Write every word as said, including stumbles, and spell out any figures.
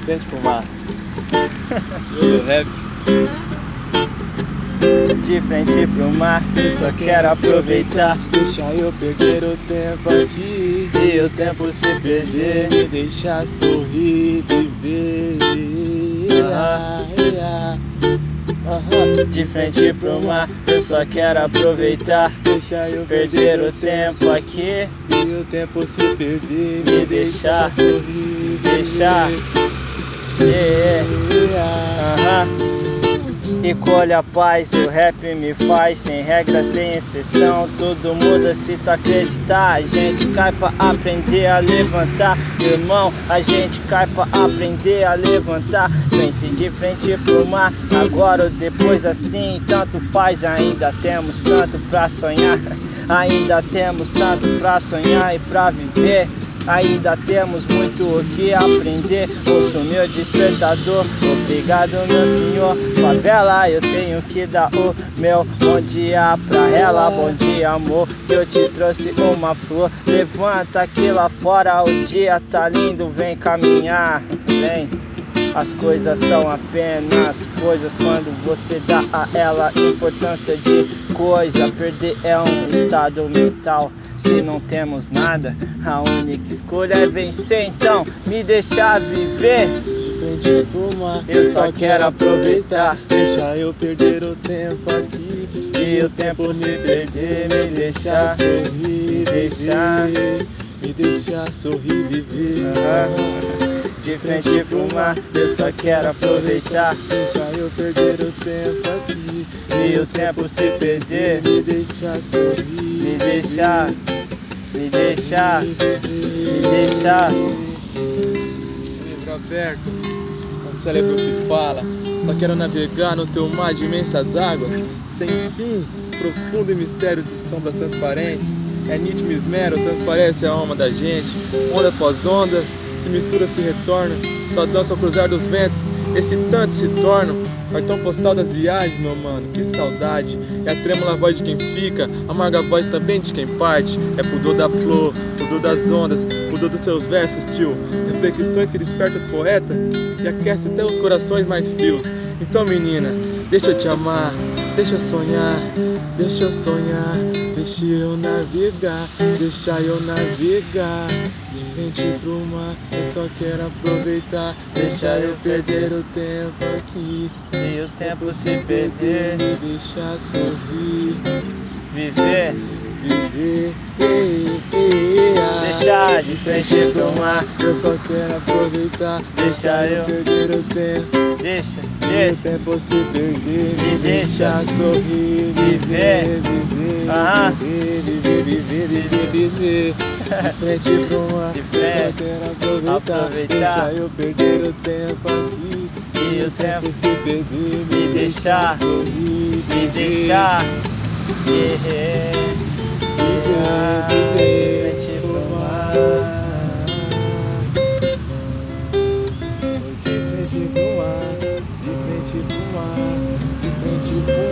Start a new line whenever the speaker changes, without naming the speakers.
frente pro mar. Eu rap.
De frente pro mar, eu só quero aproveitar.
Deixa eu perder o tempo aqui
E o tempo se perder.
me deixar sorrir, viver.
Ah,
ah,
Aham. De frente pro mar, eu só quero aproveitar.
Deixa eu
Perder o tempo aqui
e o tempo se perder.
Me deixar
sorrir,
deixar.
viver.
Yeah. Aham. E colhe a paz, o rap me faz sem regra, sem exceção. Tudo muda se tu acreditar. A gente cai pra aprender a levantar. Irmão, a gente cai pra aprender a levantar. Pense de frente pro mar, agora ou depois assim. Tanto faz, ainda temos tanto pra sonhar. Ainda temos tanto pra sonhar e pra viver. Ainda temos muito o que aprender. Ouço meu despertador, obrigado meu senhor. Favela, eu tenho que dar o meu bom dia pra ela. Bom dia amor, que eu te trouxe uma flor. Levanta que lá fora o dia tá lindo. Vem caminhar, vem. As coisas são apenas coisas quando você dá a ela importância de coisa. Perder é um estado mental. Se não temos nada, a única escolha é vencer. Então me deixar viver.
De frente pro mar,
Eu só quero aproveitar.
Deixa eu perder o tempo aqui
E o tempo se perder, me deixar
sorrir,
deixar.
viver. Me deixar sorrir, viver.
Aham. De frente pro mar, eu só quero aproveitar.
Deixa eu perder o tempo aqui
E o tempo se perder.
Me deixar sorrir,
Me deixar, me deixar, me deixar.
Livro aberto, um cérebro que fala. Só quero navegar no teu mar de imensas águas, sem fim, profundo e mistério de sombras transparentes. É nítido esmero, transparece a alma da gente. Onda após onda, se mistura, se retorna. Só dança ao cruzar dos ventos, esse tanto se torna cartão postal das viagens, meu mano, que saudade. É a trêmula voz de quem fica, amarga a voz também de quem parte. É pudor da flor, pudor das ondas, pudor dos seus versos, tio. Reflexões que despertam o poeta e aquece até os corações mais frios. Então menina, deixa eu te amar, deixa eu sonhar, deixa eu sonhar, deixa eu navegar, deixa eu navegar. De frente pro mar, eu só quero aproveitar. Deixa eu perder o tempo aqui
E o tempo se perder,
me deixar sorrir,
viver.
viver. Ei, ei, ah.
Deixar de frente pro mar,
Eu só quero aproveitar.
Deixa eu
perder o tempo
deixa,
e o
deixa.
tempo se perder.
Me deixa
sorrir,
viver.
viver,
Ah.
viver, viver, viver, viver, viver. De frente pro mar,
De
eu
frente,
só quero aproveitar.
aproveitar.
Deixa eu perder o tempo aqui
E o tempo
se perder.
me deixar,
sorrir,
me
viver.
deixar. Yeah, yeah. De frente pro mar.
De frente pro mar, de frente pro mar, de frente pro